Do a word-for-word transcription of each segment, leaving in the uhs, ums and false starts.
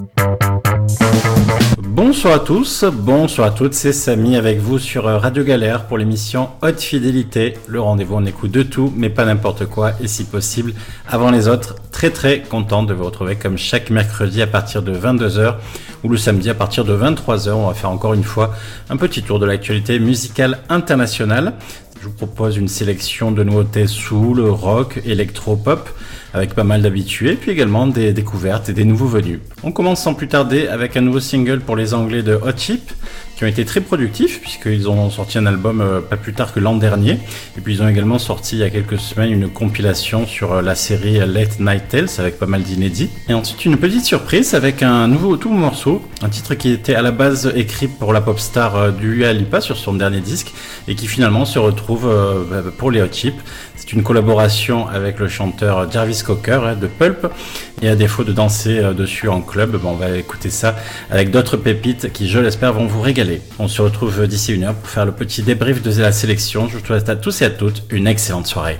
Bonsoir à tous, bonsoir à toutes, c'est Samy avec vous sur Radio Galère pour l'émission Haute Fidélité. Le rendez-vous, on écoute de tout, mais pas n'importe quoi, et si possible, avant les autres. Très très content de vous retrouver comme chaque mercredi à partir de vingt-deux heures ou le samedi à partir de vingt-trois heures. On va faire encore une fois un petit tour de l'actualité musicale internationale. Je vous propose une sélection de nouveautés soul, rock, électro-pop, avec pas mal d'habitués, puis également des découvertes et des nouveaux venus. On commence sans plus tarder avec un nouveau single pour les Anglais de Hot Chip, qui ont été très productifs, puisqu'ils ont sorti un album euh, pas plus tard que l'an dernier, et puis ils ont également sorti il y a quelques semaines une compilation sur euh, la série Late Night Tales, avec pas mal d'inédits. Et ensuite une petite surprise avec un nouveau tout morceau, un titre qui était à la base écrit pour la pop star euh, Dua Lipa sur son dernier disque, et qui finalement se retrouve euh, pour les Hot Chip. C'est une collaboration avec le chanteur Jarvis Cocker hein, de Pulp, et à défaut de danser euh, dessus en club, bon, on va écouter ça avec d'autres pépites qui, je l'espère, vont vous régaler. On se retrouve d'ici une heure pour faire le petit débrief de la sélection. Je vous souhaite à tous et à toutes une excellente soirée.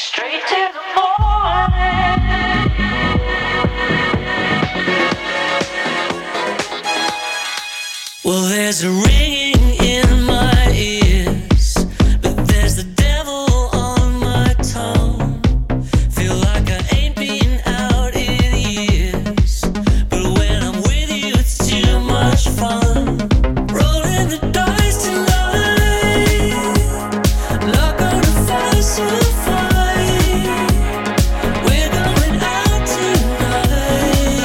Well, there's a ringing in my ears, but there's the devil on my tongue. Feel like I ain't been out in years, but when I'm with you it's too much fun. Rolling the dice tonight, not gonna fight so fight. We're going out tonight.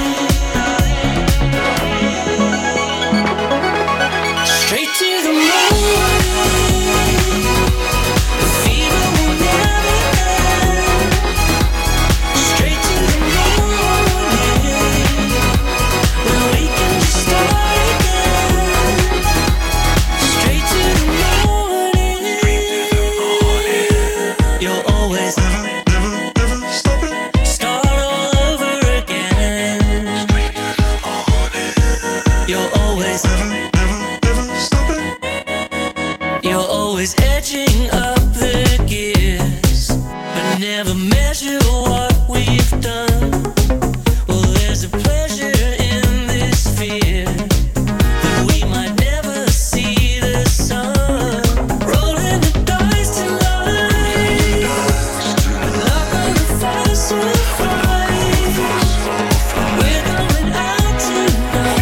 Straight to the morning, the fever will never end. Straight to the morning, when we can just start again. Straight to the morning, you'll always start all over again. You'll always You're always edging up the gears, but never measure what we've done. Well, there's a pleasure in this fear that we might never see the sun. Rolling the dice tonight, not gonna fight so fight. We're going out tonight.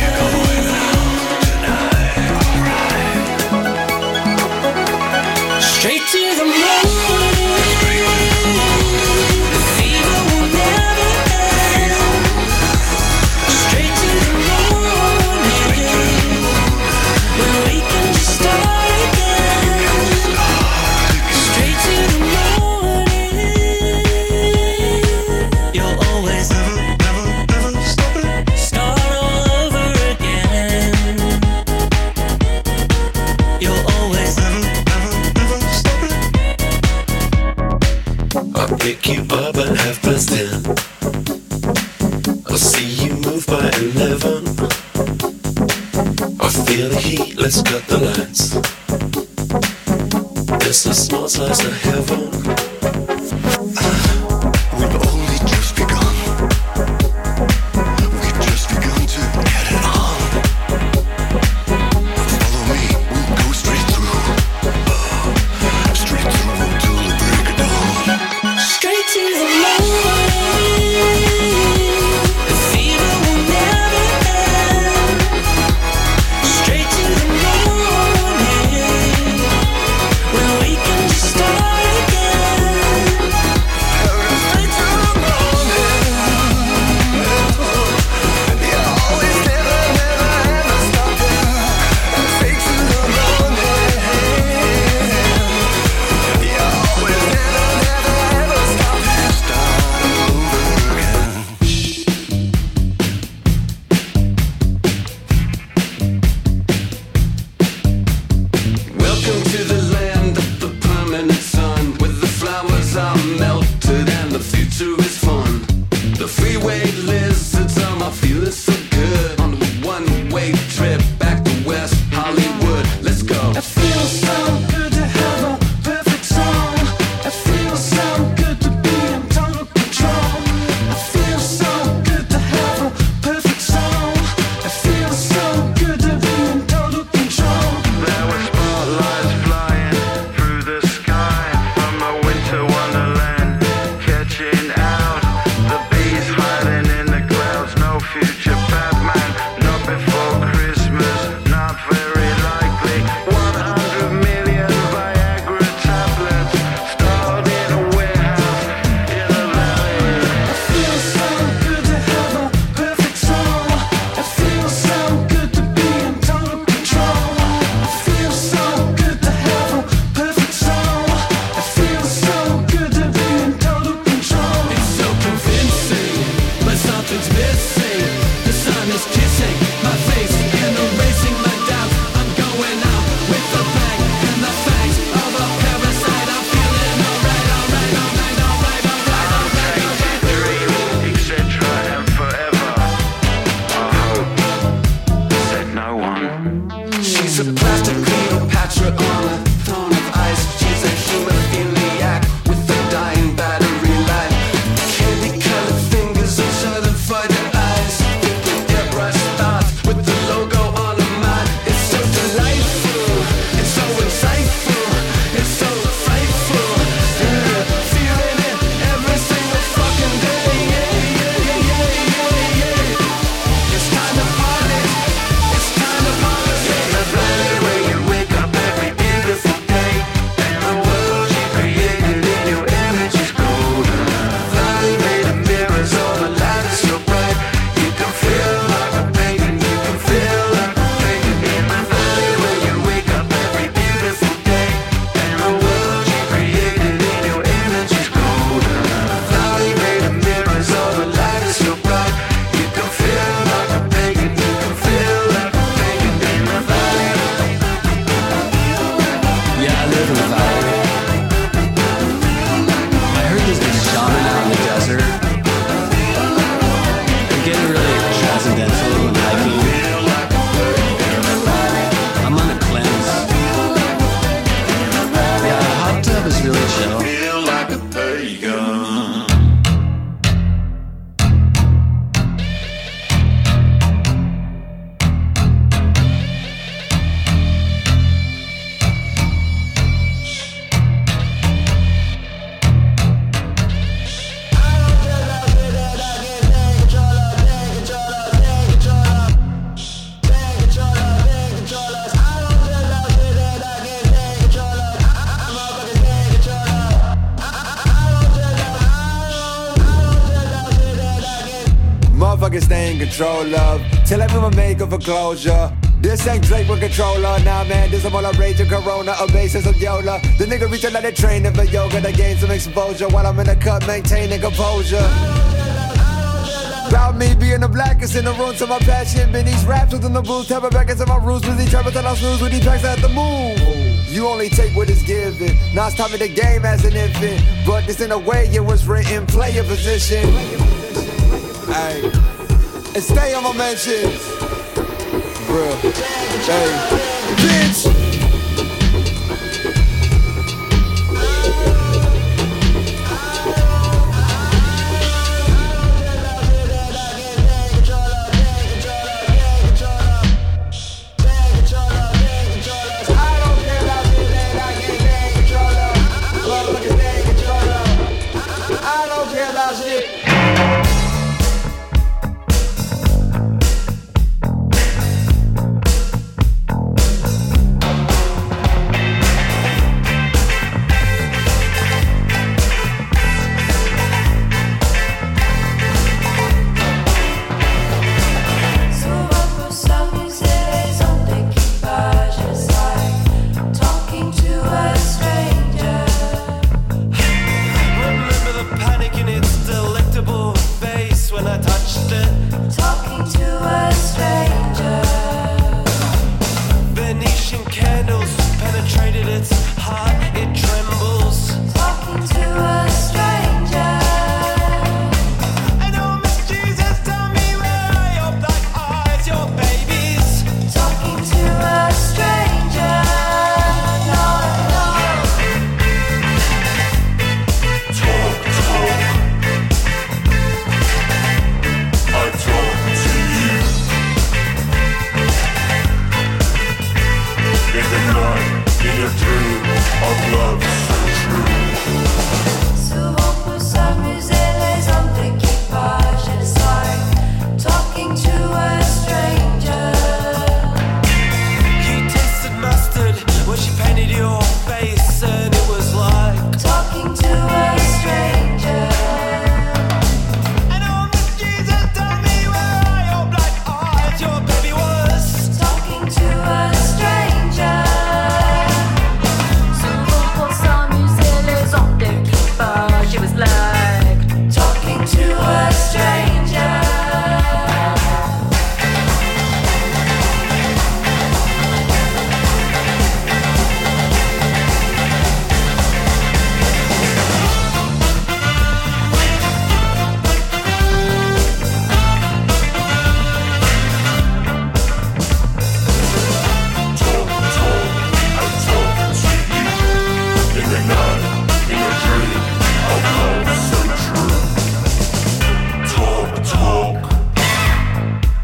Straight to the morning, the fever will never end. Straight to the morning, when we can just start again. Straight to the morning, you'll always start all over again. You'll always I'll pick you up at half past ten. I'll see you move by eleven. I feel the heat, let's cut the lights. It's a small slice of heaven. We've only just begun. We've just begun to get it on. Follow me, we'll go straight through. Straight through until the break of dawn. straight to the morning. The fever will never end. Straight to the morning, when we can just start again. a plastic Cleopatra on a throne of ice. She's a hemophiliac with a dying battery life. Candy colored fingers and southern-fighted eyes. With airbrush thoughts with the logo on her mind. It's so delightful, it's so insightful, it's so frightful. Yeah, feeling it every single fucking day. Yeah, yeah, yeah, yeah, yeah, yeah. It's time to party, it's time to party. Yeah, the valley where you wake up every beautiful day, and the world you created in your image is golden. Valley made of mirrors, all the light is so bright. You can feel like a pagan, you can feel like a pagan. In the valley where you wake up every beautiful day, and the world you created in your image is golden. Valley made of mirrors, all the light is so bright. You can feel like a pagan, you can feel like a pagan. In the valley. Yeah, I live in the valley. I heard there's this shaman out in the desert. I'm getting really transcendental and hiking. I'm on a cleanse. Yeah, a hot tub is really chill. Feel like a pagan. Motherfuckers stay in control of till everyone make a foreclosure. This ain't Drake with controller. Nah, man, this I'm all a rage of Corona, a basis of Yola. The nigga reach out like they training for yoga to gain some exposure while I'm in the cut maintaining composure. About me being the blackest in the room, so my passion been these raps within the booth. Tap it back into my roots, busy trapping till I snooze with these packs at the move. You only take what is given. Now it's time in the game as an infant, but this in a way it was written. Play your position. Hey, and stay on my mentions. Bruh. Hey, bitch.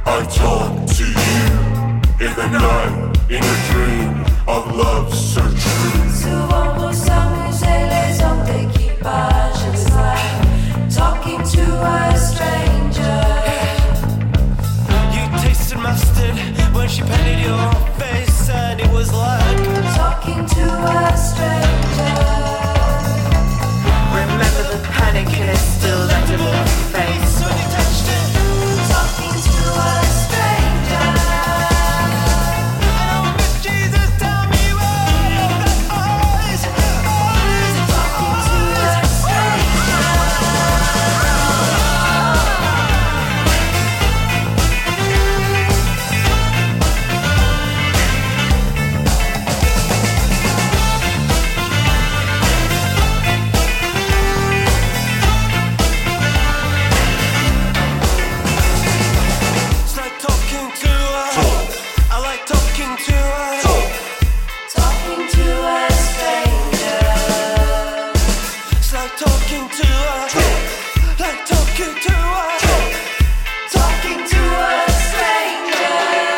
I talk to you in the night, in a dream of love so true. Souvent pour s'amuser, les hommes d'équipage, it's like talking to a stranger. You tasted mustard when she painted your face, and it was like talking to a stranger. remember the panic and it's still left in your face when you touched it. Talking to a stranger. Oh, Miss Jesus, tell me where the eyes, eyes. Talking to a stranger. It's like talking to a, I like talking to a, Talking to a stranger. it's like talking to a, like talking to a, Talking to a stranger.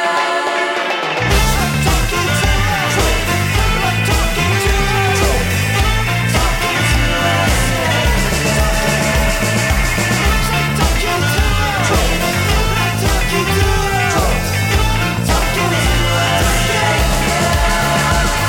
talking to a, like talking to a, Talking to a stranger. like talking to a, like talking to a, Talking to a stranger.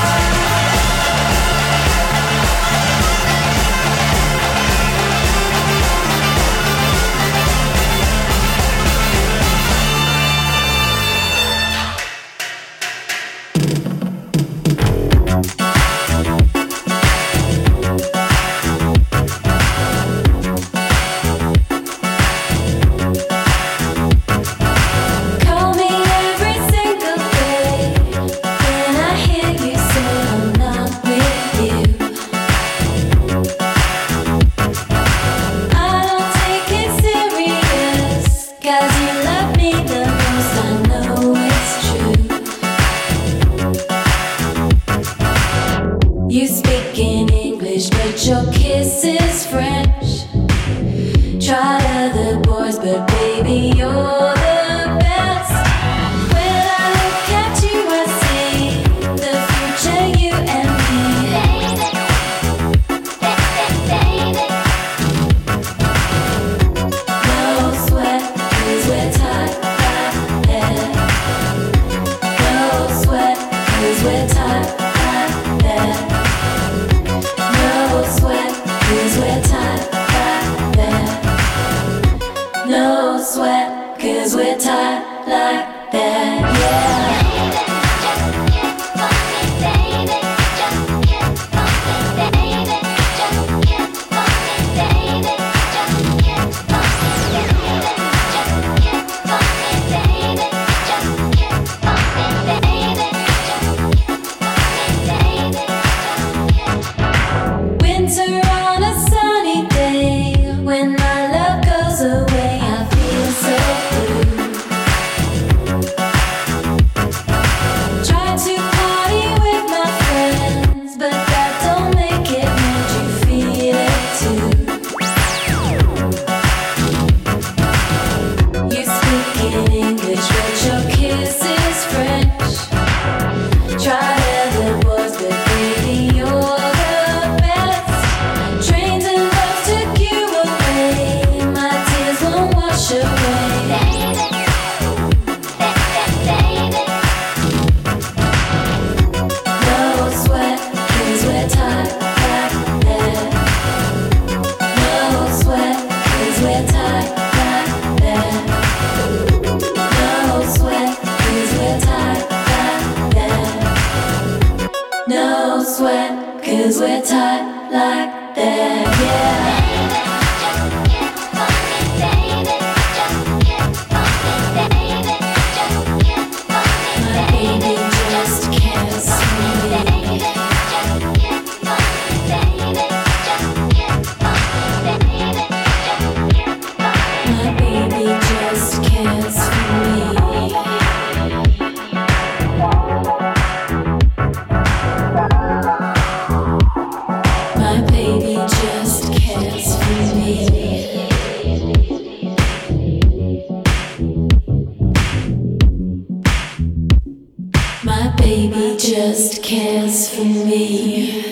Call me every single day when I hear you say I'm not with you. I don't take it serious, 'cause you love me the most, I know it's true. You speak in English, but your kiss is French. Tried other boys, but baby, you're the best. When I look at you, I see the future, you and me. No sweat, 'cause we're tied like that. No sweat, 'cause we're tied like that. No sweat, 'cause we're tied like that. No sweat, 'cause we're tied like that, yeah. Winter on a sunny day, when my love goes away, I feel so blue. Try to party with my friends, but that don't make it. Don't you feel it too? You speak in English, but your kiss is French. Try other boys, but baby, you're the best. Trains and love took you away, my tears won't wash away. No sweat, 'cause we're tied like that. No sweat, 'cause we're tied like that. No sweat, 'cause we're tied like that. No sweat, 'cause we're tied like that, yeah. My baby just cares for me. My baby just cares for me. My baby just cares. baby just cares for me.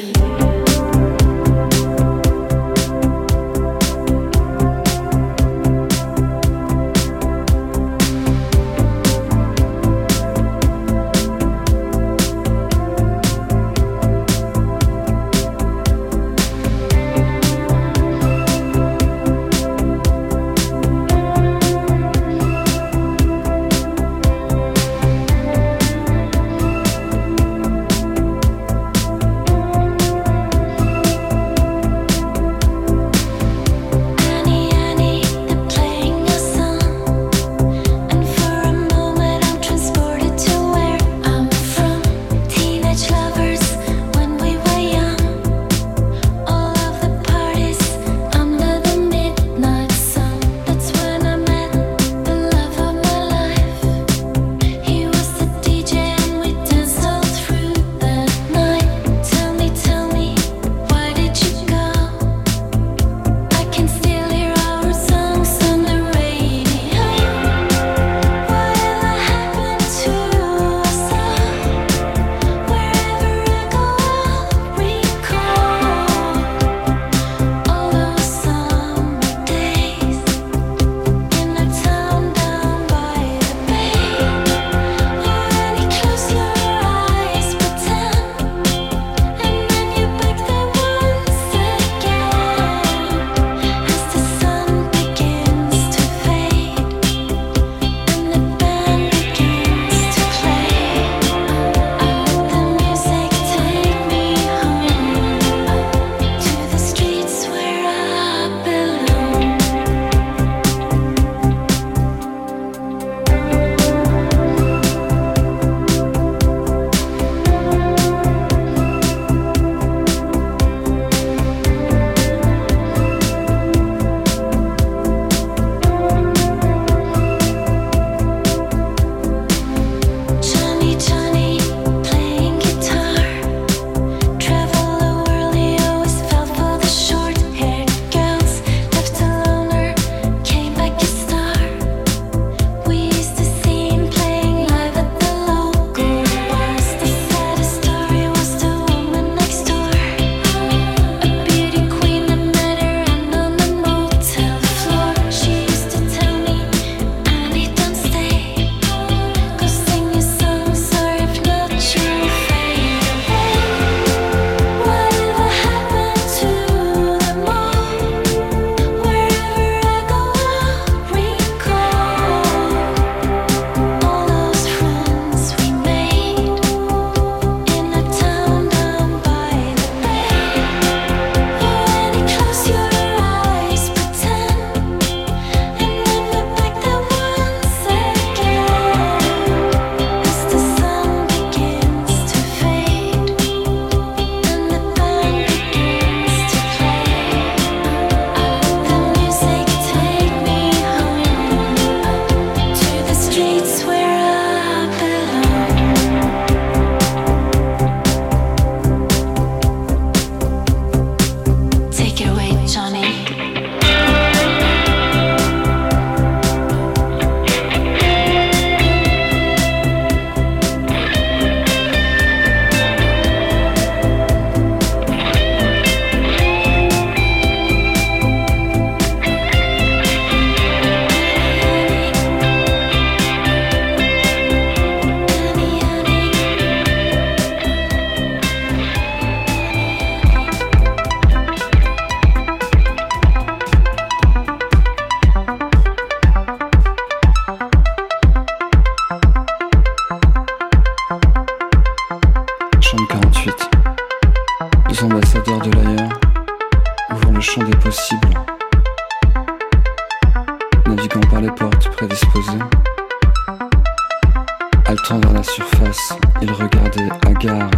Haletant vers la surface, il regardait hagard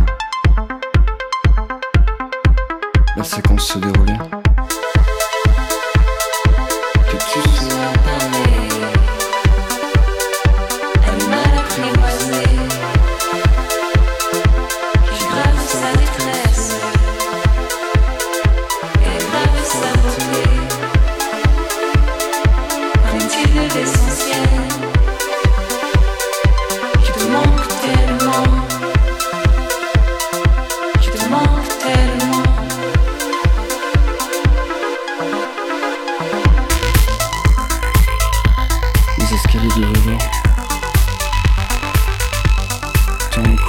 la séquence se déroulait. Que tu sois parlé, animal apprivoisé, qui grave sa détresse et grave sa beauté. En est-il de l'essentiel qui te manque tellement?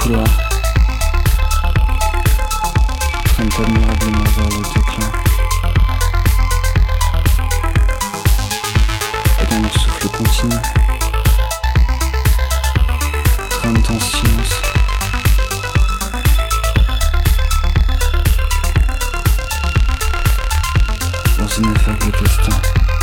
couloir traînent admirablement vers le déclin. Et dont le souffle continu traîne en silence. Dans un ineffable destin.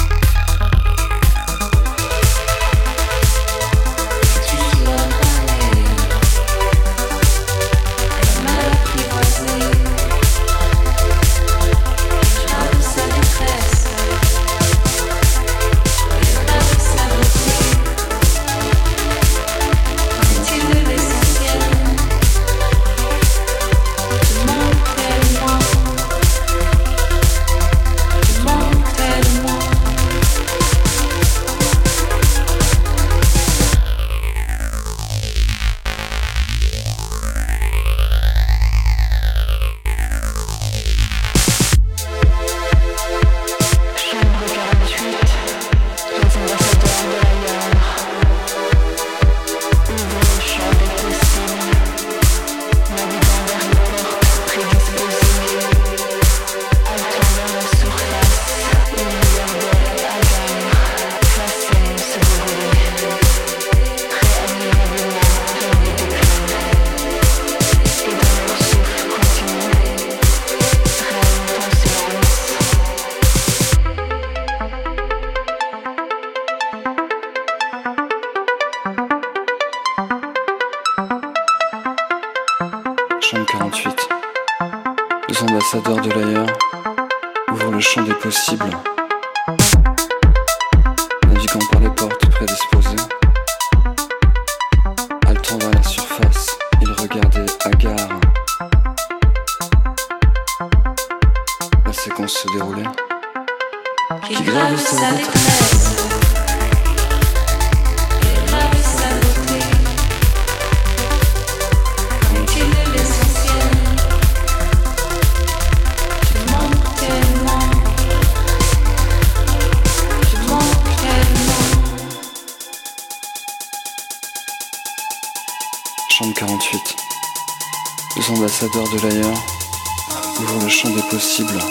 Chambre quarante-huit. Les ambassadeurs de l'ailleurs ouvrent le champ des possibles. Naviguant par les portes prédisposées, haletant vers la surface, ils regardaient hagards. La séquence se déroulait. Qui grave sa détresse, qui grave sa beauté, est-il l'essentiel? Je manque tellement, je manque tellement. Chambre quarante-huit. Les ambassadeurs de l'ailleurs ouvrent le champ des possibles.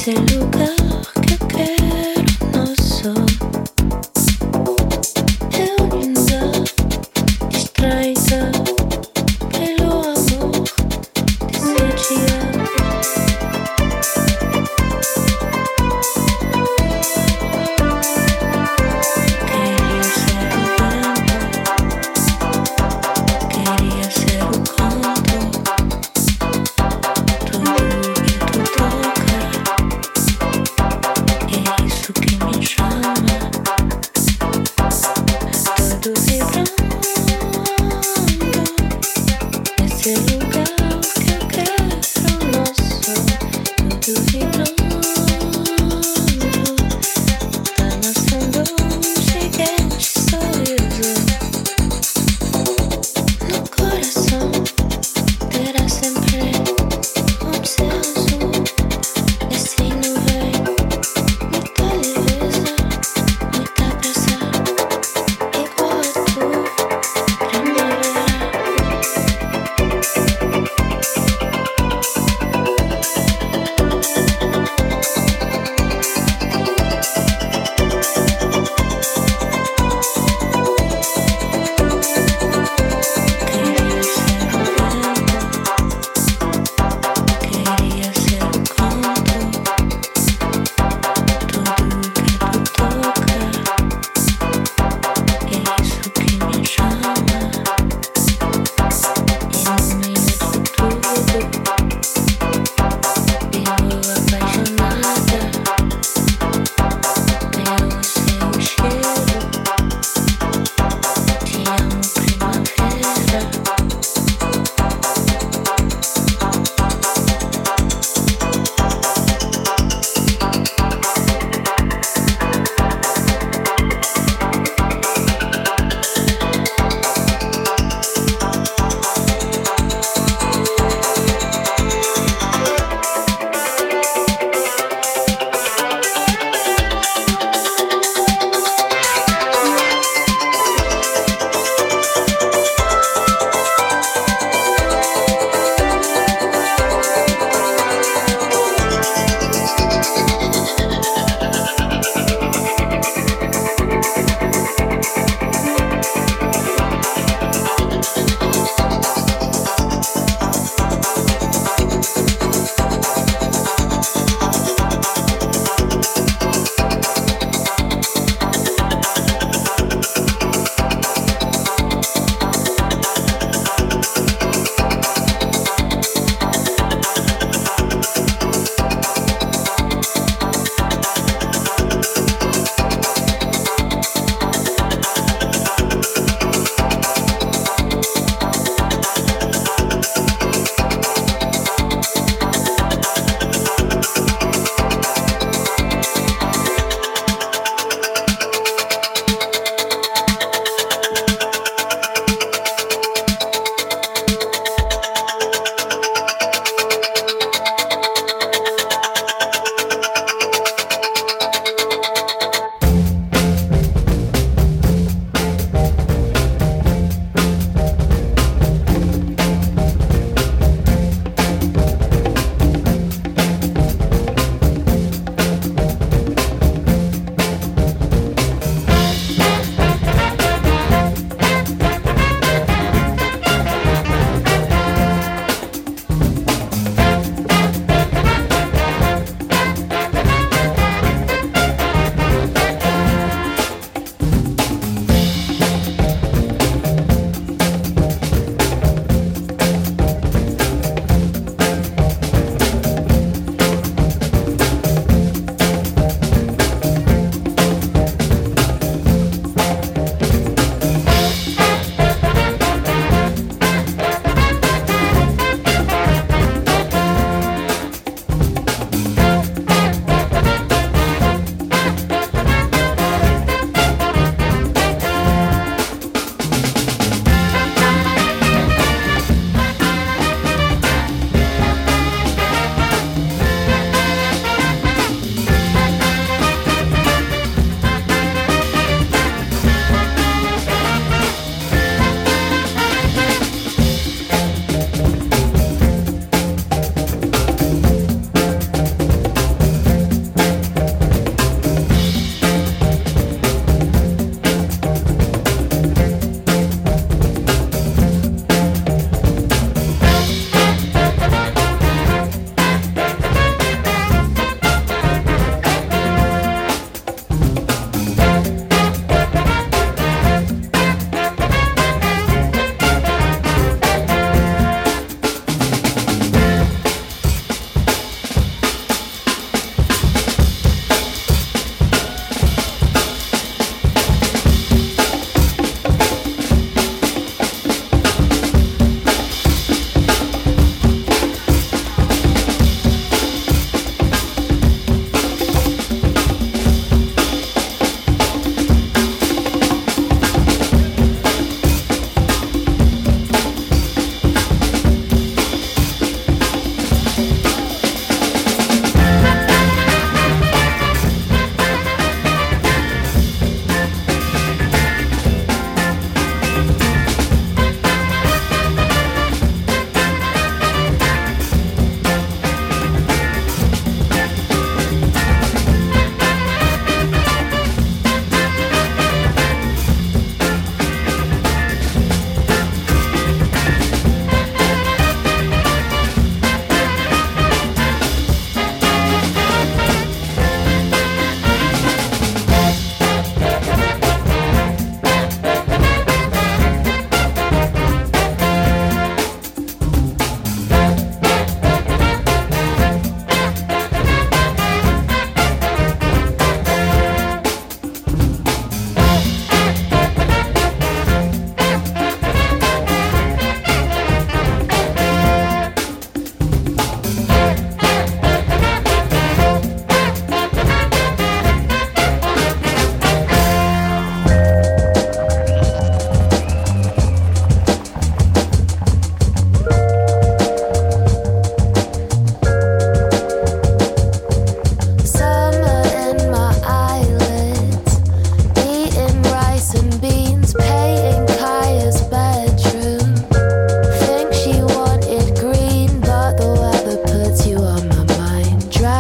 Primavera.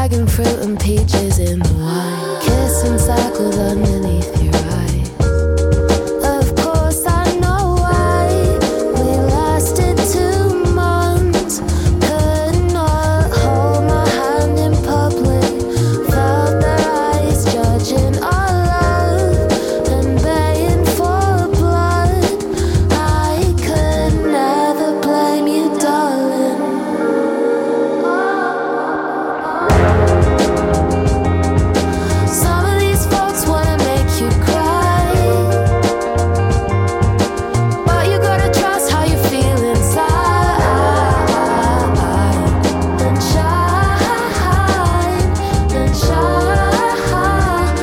dragon fruit and peaches in the wine. Kissing circles underneath your eyes. Of course I know why we lasted two months. Could not hold my hand in public. Felt their eyes judging our love and baying for blood. I could never blame you, darling. Some of these folks wanna make you cry, but you gotta trust how you feel inside. Then shine, then shine.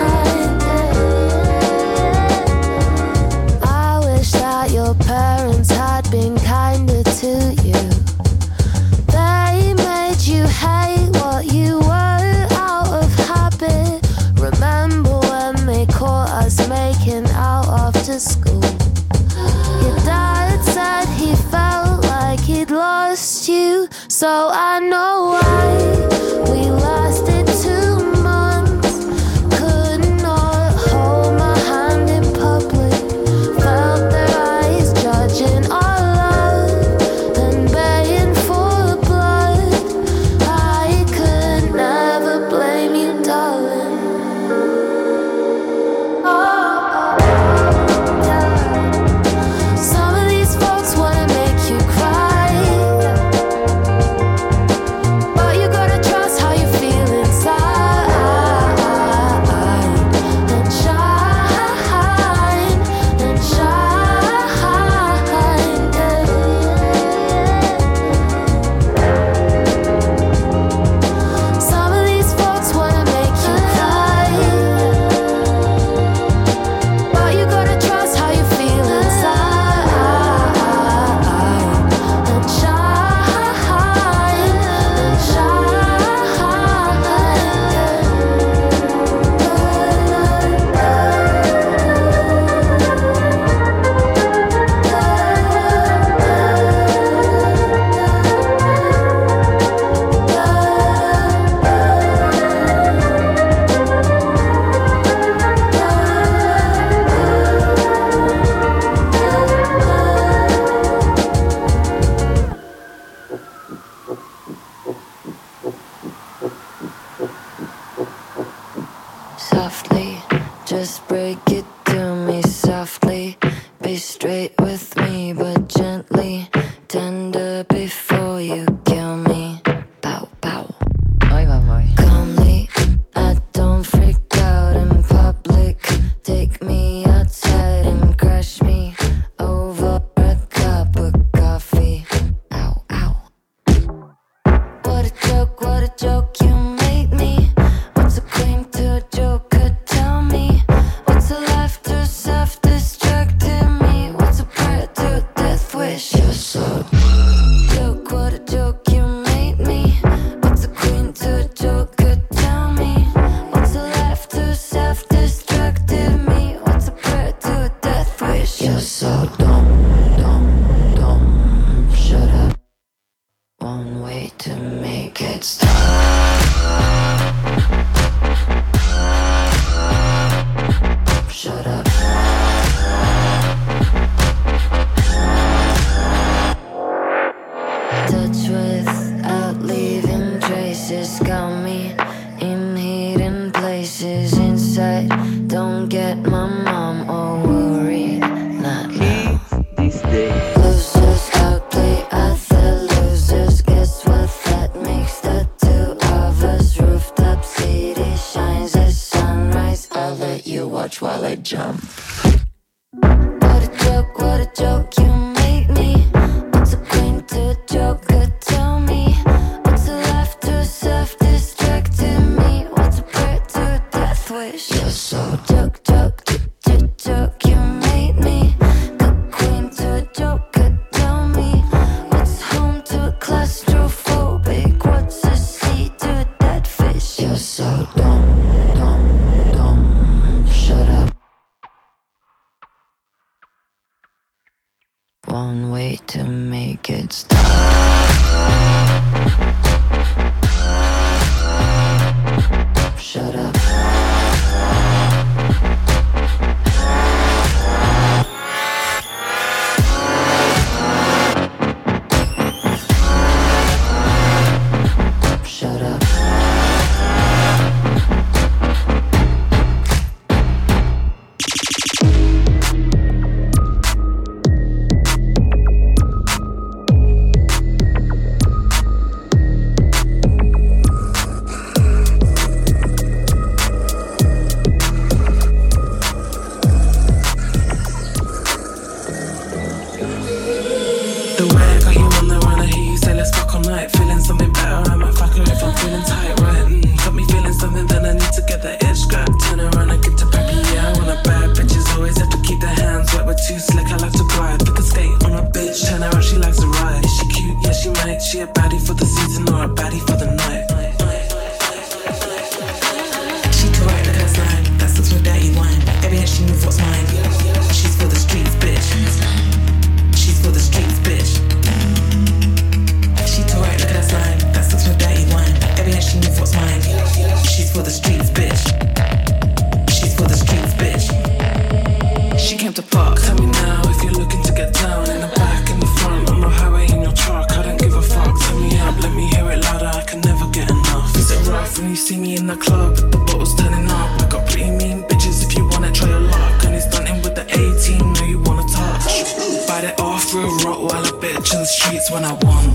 I wish that your parents had been kinder to you. They made you hate what you were out of habit. Remember when they caught us making out after school? Your dad said he felt like he'd lost you, so I know why we lasted two months. Could not hold my hand in public. Felt their eyes judging our love and baying for blood. I could never blame you, darling. Oh, yeah. Some of these folks wanna make you cry, but you gotta trust how you feel inside. Then shine, then shine. Some of these folks wanna make you cry, but you gotta trust how you feel inside. Then shine, then softly, just break it to me softly. Be straight with me, but gently. Tender before you kill me. Bow, bow. Calmly, I don't freak out in public. Take me outside and crush me over a cup of coffee. Ow, ow. What a joke, what a joke you made me. What's a queen to a joker? Tell me. What's a life to self-destructing me? What's a prayer to a death wish? You're so joke, what a joke you made me. What's a queen to a joker? Tell me. What's a life to self-destructing me? What's a prayer to a death wish? You're so dumb, dumb, dumb. Shut up. One way to make it stop. Shut up. Touch without leaving traces. Got me in hidden places inside. Don't get my mom all worried. Not now. Losers outplay other losers. Guess what that makes the two of us? Rooftop city shines as sunrise. I'll let you watch while I jump. What a joke, what a joke you made me. What's a queen to a joker? Tell me. What's a life to self-destructing me? What's a prayer to a death wish? You're so joke, joke, j- j- joke you made me. Good queen to a joker. Tell me. What's home to a claustrophobic? What's a sea to a dead fish? You're so dumb, dumb, dumb. Shut up. One way to make it stop. me in the club with the bottles turning up. I got pretty mean bitches if you wanna try your luck. And it's stunting with the eighteen, know you wanna touch. Bite it off for a Rottweiler bitch in the streets when I want.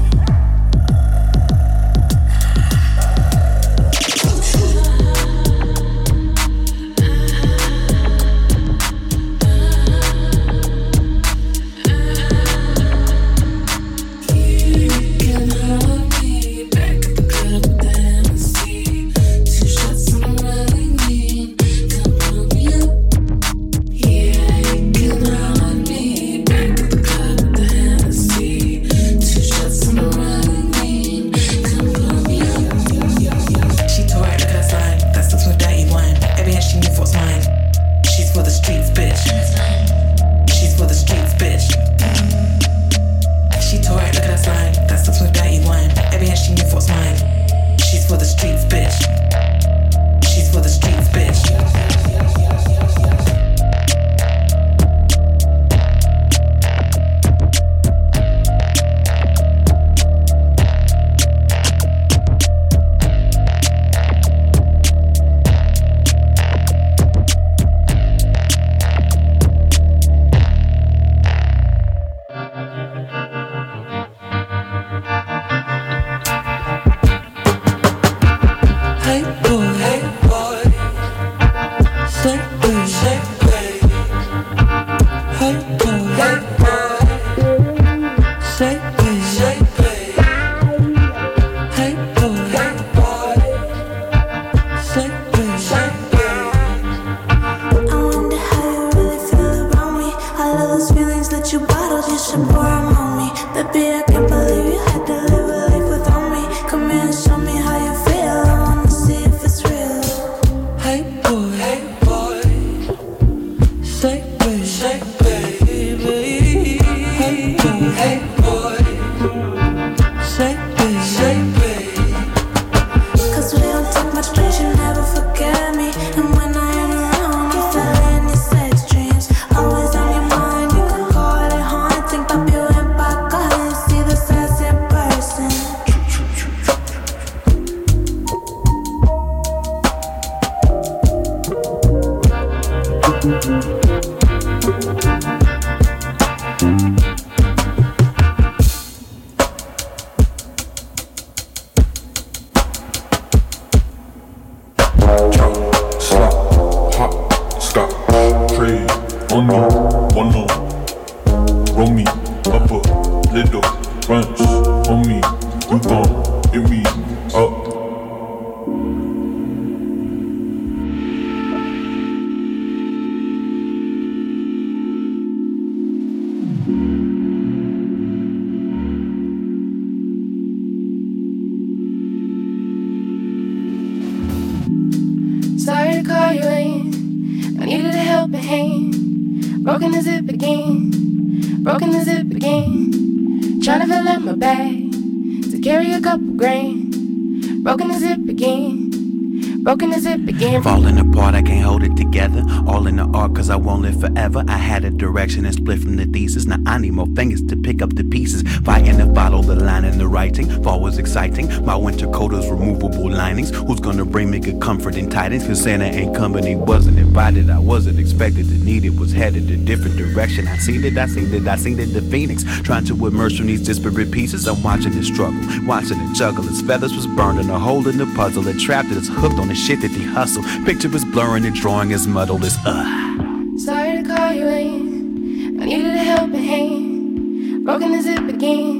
Falling apart, I can't hold it together. All in the art, cause I won't live forever. I had a direction and split from the thesis. Now I need more fingers to pick up the pieces. Fighting to follow the line in the writing. Fall was exciting. My winter coat is removable linings. Who's gonna bring me good comfort and tidings? Cause Santa ain't company, wasn't invited. I wasn't expected to need it. Was headed a different direction. I seen it, I seen it, I seen it. The phoenix trying to immerse from these disparate pieces. I'm watching it struggle, watching it juggle. Its feathers was burned in a hole in the puzzle. It trapped it, it's hooked on the shit that he hustle. Picture is blurring and drawing is muddled as uh. Sorry to call you in. I needed a helping hand. Broken the zip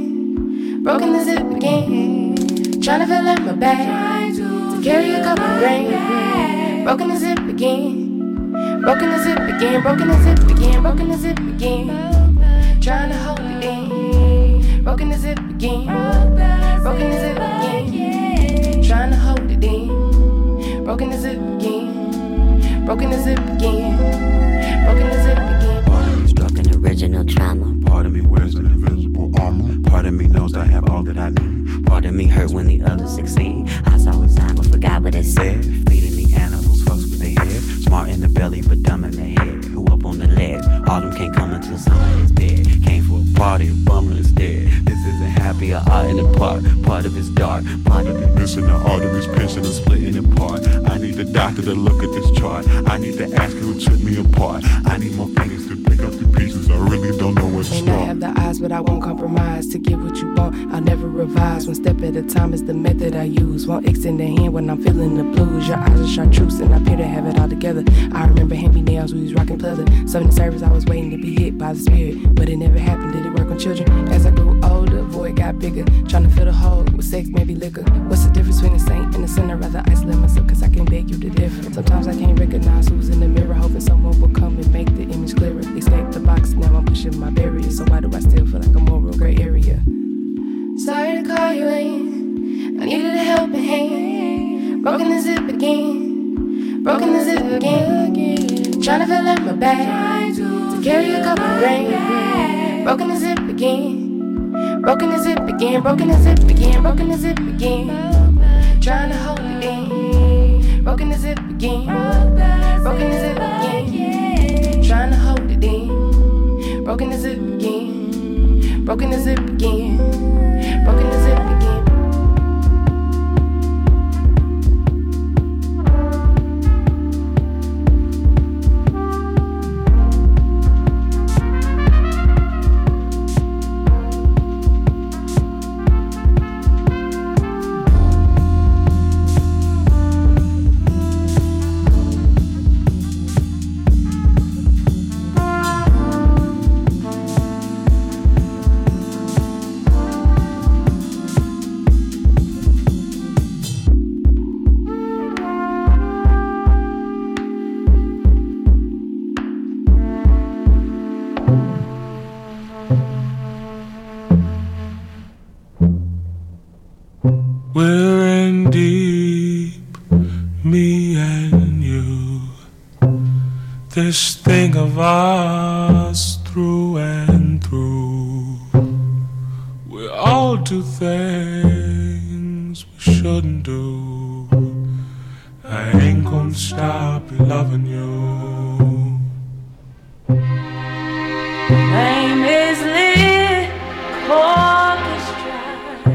again. Broken the zip again. Trying to fill up my bag to carry a couple grain. Broken the zip again. Broken the zip again. Broken the zip again. Broken the zip again. Trying to hold it in. Broken the zip again. Broken the zip again. Trying to hold it in. Broken the zip again. Broken the zip again. Broken the zip again. Struck an original trauma. Part of me wears an invisible armor. Part of me knows I have all that I need. Part of me hurt when the others succeed. I saw a sign but forgot what it said. Feeding the animals, fucks with their head. Smart in the belly but dumb in the head. Who up on the ledge? All them can't come until someone is dead. Came for a party, bummer is dead. This isn't happy or art in the park. Part of of his dark. Part of me missing the arteries, piercing and splitting apart. I need the doctor to look at this chart. I need to ask who took me apart. I need more fingers to pick up the pieces. I really don't know where to And I start. have the eyes, but I won't compromise. To get what you want, I'll never revise. One step at a time is the method I use. Won't extend the hand when I'm feeling the blues. Your eyes are chartreuse, and I appear to have it all together. I remember hand-me-nails, we was rocking pleather. Sunday service, I was waiting to be hit by the spirit, but it never happened. Did it work on children? As I grew older, void got bigger. Trying to fill the hole with sex, maybe liquor. What's the difference between a saint and a sinner? Rather isolate myself, cause I can't beg you to differ. Sometimes I can't recognize who's in the mirror, hoping someone will come and make the image clearer. Escape the box, now I'm pushing my barrier. So why do I still feel like a moral gray area? Sorry to call you in. I needed a helping hand. Broken the zip again. Broken the zip again. Trying to fill up my bag to carry a couple rain. Broken the zip again. Broken the zip again. Broken the zip again. Broken the zip again. Trying to hold it in. Broken the zip again. Broken the zip again. Trying to hold it in. Broken the zip again. Broken the zip again. Broken the zip again. We're in deep, me and you. This thing of ours through and through. We all do things we shouldn't do. I ain't gonna stop loving you. Name is lit, cork is dry.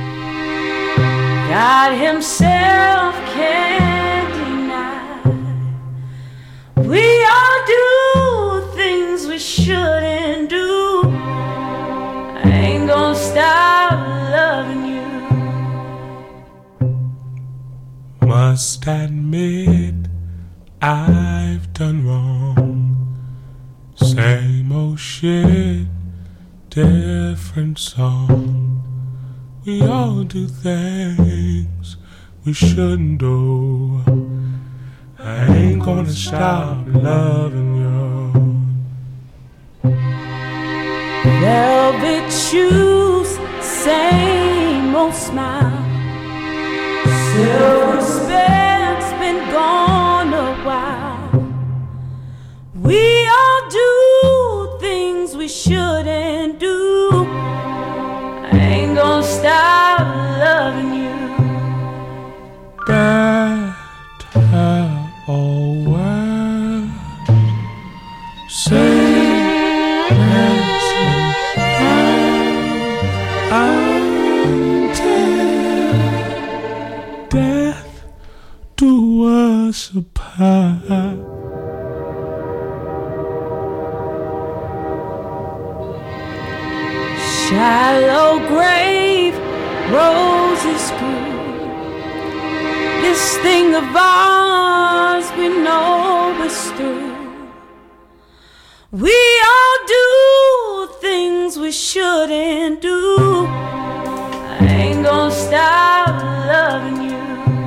God himself can't deny. We all do things we shouldn't do. I ain't gonna stop loving you. Must admit I've done wrong. Same old shit, different song. We all do things we shouldn't do. I ain't gonna stop loving you. Velvet shoes, same old smile. Self-respect's been gone a while. We all do things we shouldn't do. I ain't gonna stop loving you. Better always say yes until death do us apart. Shallow grave, roses grew. This thing of ours we know is through. We all do things we shouldn't do. I ain't gonna stop loving you.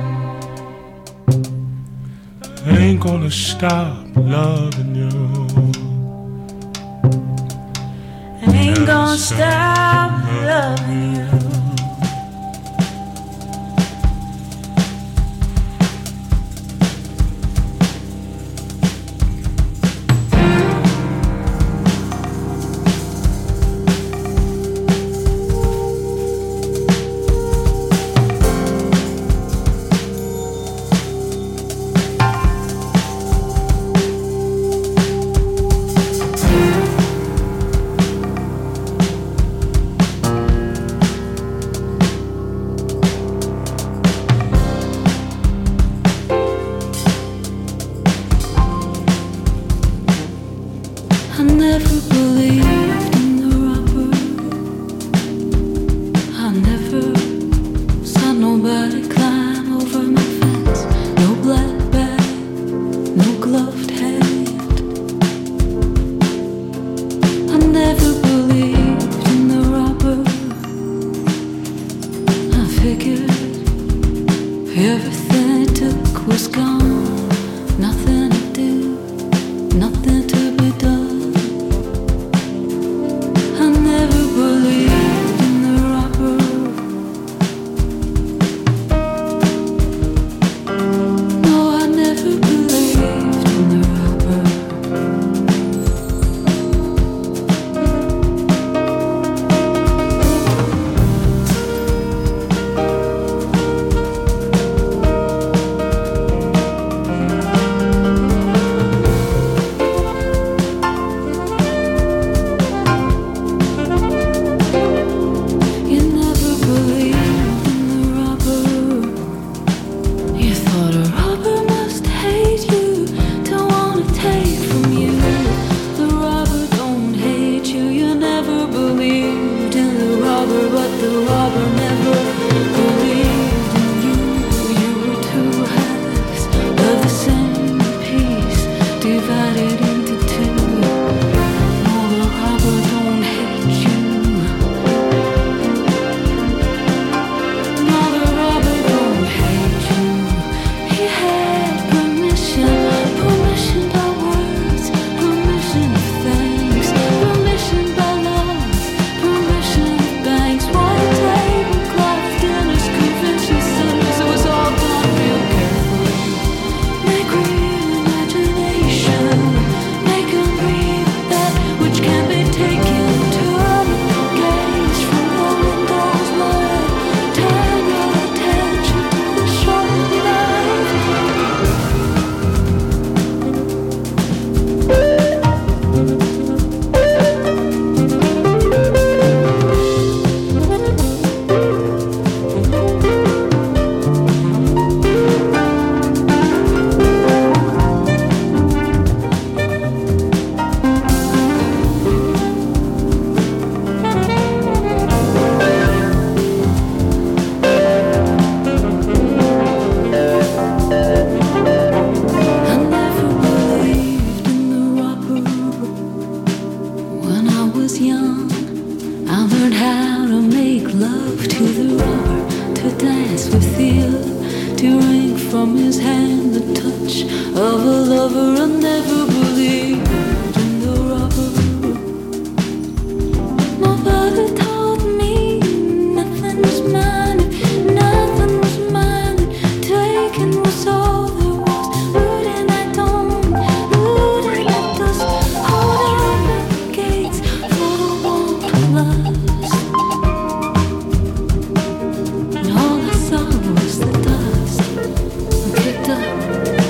I ain't gonna stop loving you. I ain't gonna stop loving you. touch of a lover. I never believed in the rubber. Nobody told me nothing was mine, nothing was mine. Taking was all there was. Wouldn't I don't, wouldn't let us hold on the gates for the want of lust. And all I saw was the dust I kicked up.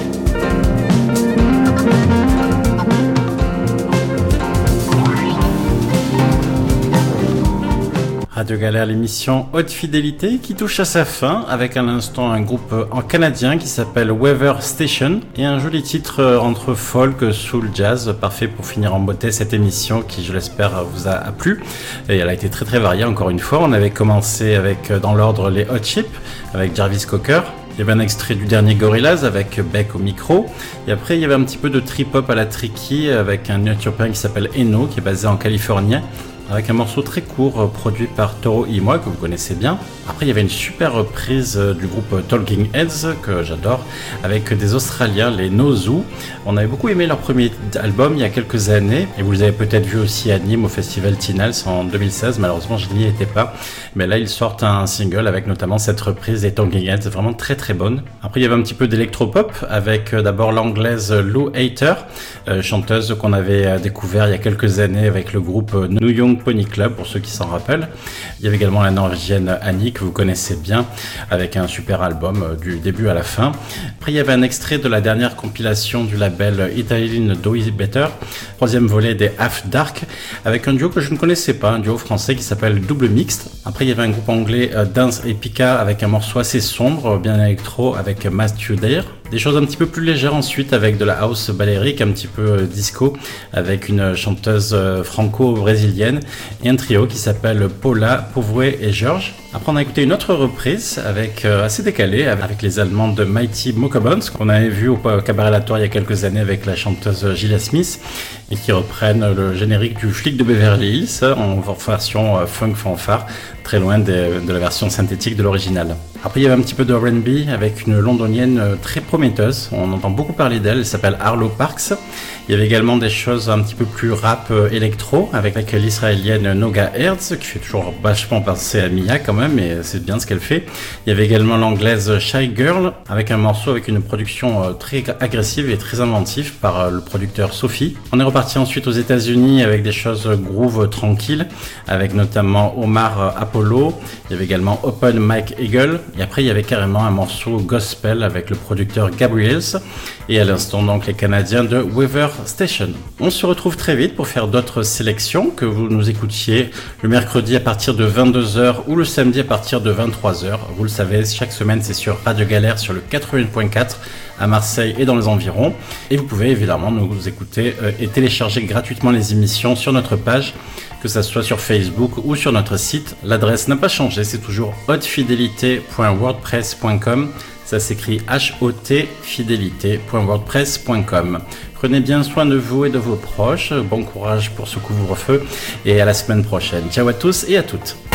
Radio Galère, l'émission Haute Fidélité qui touche à sa fin avec à l'instant un groupe en canadien qui s'appelle Weather Station et un joli titre entre folk, soul, jazz, parfait pour finir en beauté cette émission qui, je l'espère, vous a plu. Et elle a été très très variée encore une fois. On avait commencé avec dans l'ordre les Hot Chip avec Jarvis Cocker. Il y avait un extrait du dernier Gorillaz avec Beck au micro. Et après, il y avait un petit peu de trip-hop à la Tricky avec un Éthiopien qui s'appelle Eno qui est basé en Californie, avec un morceau très court euh, produit par Toro y Moi que vous connaissez bien. Après il y avait une super reprise euh, du groupe Talking Heads que j'adore avec des Australiens, les No Zoo. On avait beaucoup aimé leur premier album il y a quelques années et vous les avez peut-être vus aussi à Nîmes au festival Tinals en deux mille seize. Malheureusement je n'y étais pas, mais là ils sortent un single avec notamment cette reprise des Talking Heads vraiment très très bonne. Après il y avait un petit peu d'électropop avec euh, d'abord l'anglaise Lou Hater, euh, chanteuse qu'on avait euh, découvert il y a quelques années avec le groupe euh, New Young Pony Club pour ceux qui s'en rappellent. Il y avait également la norvégienne Annie que vous connaissez bien avec un super album euh, du début à la fin. Après il y avait un extrait de la dernière compilation du label Italian Do It Better, troisième volet des Half Dark avec un duo que je ne connaissais pas, un duo français qui s'appelle Double Mixed. Après il y avait un groupe anglais euh, Dance Epica avec un morceau assez sombre, bien électro avec Matthew Dare. Des choses un petit peu plus légères ensuite avec de la house balérique, un petit peu euh, disco avec une chanteuse euh, franco-brésilienne et un trio qui s'appelle Paula, Povue et George. Après on a écouté une autre reprise avec euh, assez décalée avec les Allemands de Mighty Mokabones qu'on avait vu au Cabaret Latoire il y a quelques années avec la chanteuse Gilla Smith et qui reprennent le générique du Flic de Beverly Hills en version euh, funk fanfare, très loin de, de la version synthétique de l'original. Après il y avait un petit peu de R and B avec une londonienne très prometteuse, on entend beaucoup parler d'elle, elle s'appelle Arlo Parks. Il y avait également des choses un petit peu plus rap électro avec l'israélienne Noga Hertz qui fait toujours vachement penser à Mia quand même, mais c'est bien ce qu'elle fait. Il y avait également l'anglaise Shy Girl avec un morceau avec une production très agressive et très inventive par le producteur Sophie. On est reparti ensuite aux États-Unis avec des choses groove tranquilles avec notamment Omar Apollo. Il y avait également Open Mike Eagle et après il y avait carrément un morceau gospel avec le producteur Gabriels et à l'instant donc les Canadiens de Weather Station. On se retrouve très vite pour faire d'autres sélections, que vous nous écoutiez le mercredi à partir de vingt-deux heures ou le samedi à partir de vingt-trois heures. Vous le savez, chaque semaine c'est sur Radio Galère sur le quatre-vingts virgule quatre à Marseille et dans les environs. Et vous pouvez évidemment nous écouter euh, et télécharger gratuitement les émissions sur notre page, que ça soit sur Facebook ou sur notre site. L'adresse n'a pas changé, c'est toujours hautefidélité point wordpress point com. Ça s'écrit H O T fidélité point wordpress point com. Prenez bien soin de vous et de vos proches. Bon courage pour ce couvre-feu et à la semaine prochaine. Ciao à tous et à toutes.